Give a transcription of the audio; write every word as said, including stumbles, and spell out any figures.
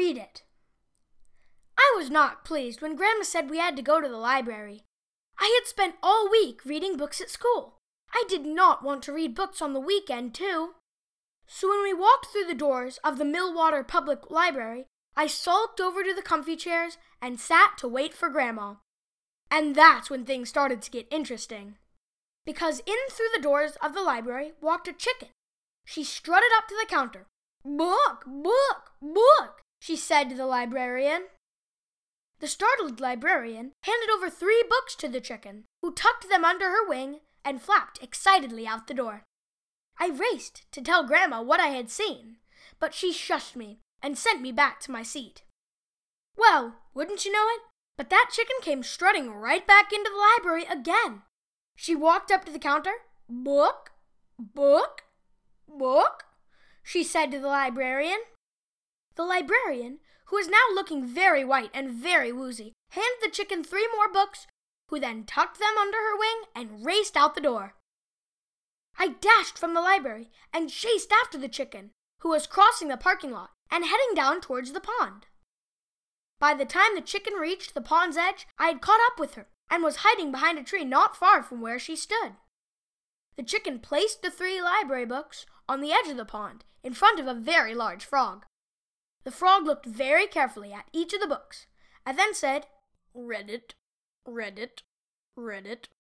read it. I was not pleased when Grandma said we had to go to the library. I had spent all week reading books at school. I did not want to read books on the weekend, too. So when we walked through the doors of the Millwater Public Library, I sulked over to the comfy chairs and sat to wait for Grandma. And that's when things started to get interesting. Because in through the doors of the library walked a chicken. She strutted up to the counter. "Book, book, book," she said to the librarian. The startled librarian handed over three books to the chicken, who tucked them under her wing and flapped excitedly out the door. I raced to tell Grandma what I had seen, but she shushed me and sent me back to my seat. Well, wouldn't you know it? But that chicken came strutting right back into the library again. She walked up to the counter. "Book, book, book," she said to the librarian. The librarian, who was now looking very white and very woozy, handed the chicken three more books, who then tucked them under her wing and raced out the door. I dashed from the library and chased after the chicken, who was crossing the parking lot and heading down towards the pond. By the time the chicken reached the pond's edge, I had caught up with her and was hiding behind a tree not far from where she stood. The chicken placed the three library books on the edge of the pond in front of a very large frog. The frog looked very carefully at each of the books and then said, "Read it, read it, read it."